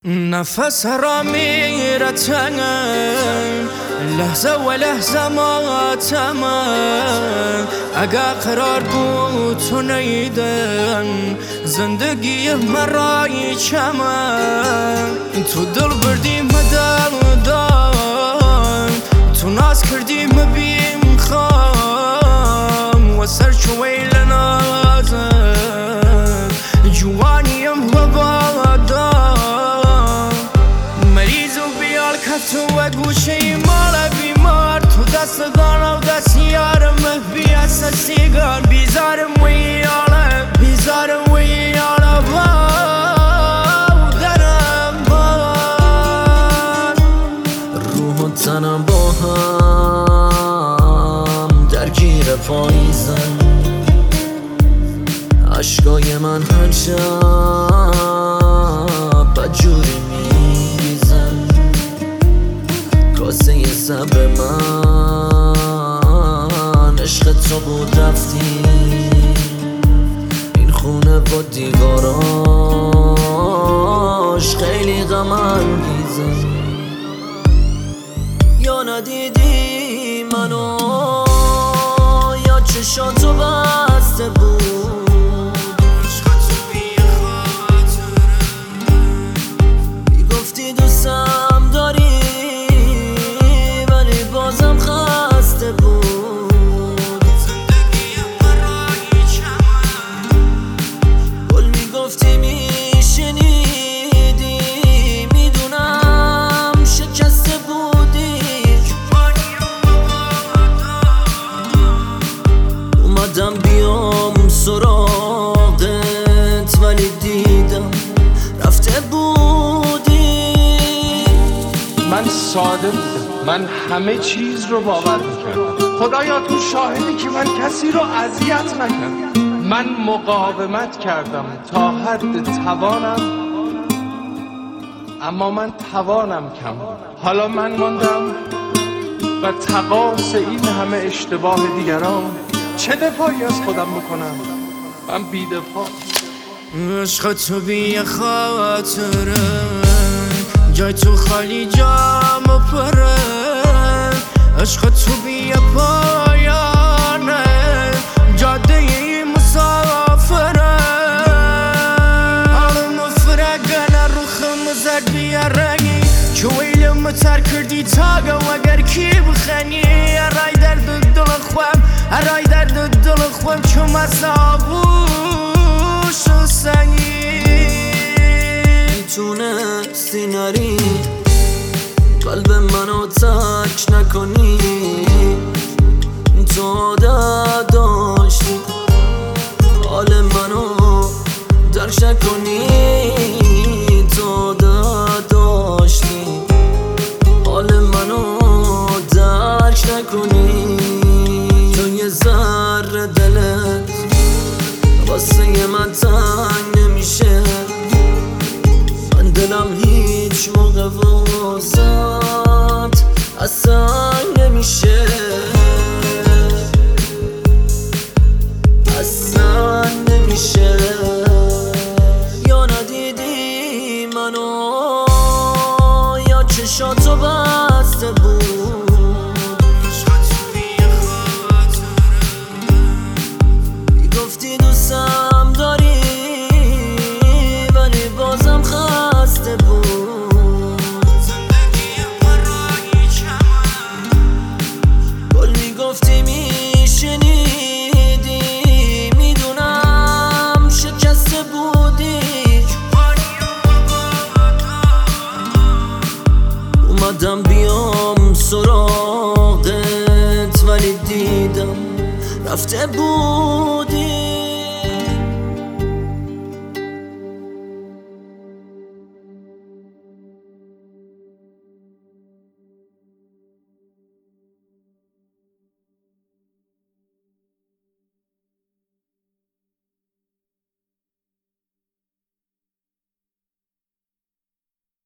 نفس را میره تنگ، لحظه و لحظه ماتمه. اگه قرار بود تو نیدن زندگی مرای چمه، تو دل بردی مدردان، تو ناز کردی مبیم خام و سر چوی لنازم جوانیم و بادم. مریض و بیال کفتو و گوشه مال بیمار، تو دست دانه و دست یارم بی اساسیگان. بیزارم و یاله بیزارم و یاله بادرم باد. روح و تنم با هم درگیر پاییزن، عشقای من هر شب بدجوری میریزن. کاسه صبر من عشق تو بود رفتی، این خونه با دیواراش خیلی غم انگیزن. یا ندیدی منو یا چشاتو بسته بود، میگفتی دوستم داری ولی بازم خسته بود. گل میگفتی میشنیدی، میدونم شکسته بودی. اومدم بیام سراغت ولی دیدم رفته بودی. من ساده بودم، من همه چیز رو باور میکردم. خدایا تو شاهدی که من کسی رو اذیت نکردم. من مقاومت کردم تا حد توانم، اما من توانم کم بود. حالا من ماندم و تقاص این همه اشتباه دیگران چه دفاعی از خودم بکنم؟ من بی دفاع. عشق تو بی خاطره، جای تو خالی جام پره. عشق تو بی پایانه، جاده مسافره. حالم فرقانه روخم زردی رنگی، چویلم تر کردی تاگه وگر کی بخنی. ارای درد دل خوام، ارای درد دل خوام چو مسابوش و سنگی. میتونستی نری قلب منو تک نکنی، تو عادت داشتی حال منو درک نکنی. تو عادت داشتی حال منو درک نکنی. تو یه ذره دلت واسه من تنگ نمیشه، من دلم هیچ موقع واسات اصلا نمیشه، اصلا نمیشه. یا ندیدی منو یا چشاتو بسته بود، میگفتی دوستم داری ولی بازم خسته بود. گل میگفتی میشنیدی، میدونم شکسته بودی. اومدم بیام سراغت ولی دیدم رفته بودی.